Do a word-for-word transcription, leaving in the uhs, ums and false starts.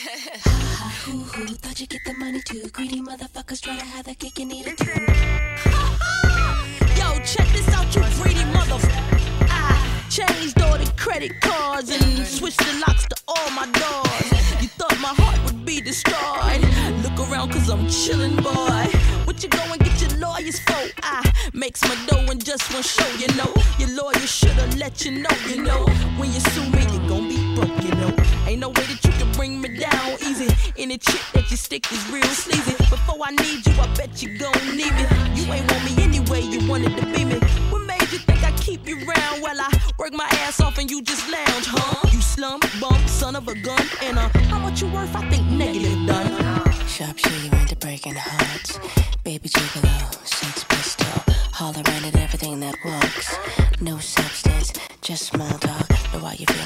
Hoo hoo, thought you'd get the money too. Greedy motherfuckers try to have the cake and eat it too. Yo, check this out, you greedy motherfucker. I changed all the credit cards and switched the locks to all my doors. You thought my heart would be destroyed. Look around cause I'm chillin', boy. What you go and get your lawyers for? I makes my dough in just one show, you know. Your lawyer should've let you know, you know. When you sue me, you gon' be broke, you know. Ain't no way that you can bring me down easy. Any chick that you stick is real sleazy. Before I need you, I bet you gon' need me. You ain't want me anyway, you wanted to be me. What made you think I keep you round while I work my ass off and you just lounge, huh? You slum, bum, son of a gun. And uh, how much you worth? I think negative done. Sharpshooter into breaking hearts. Baby gigolo, sex pistol. Hollering at everything that walks. No substance, just small talk. Know why you feel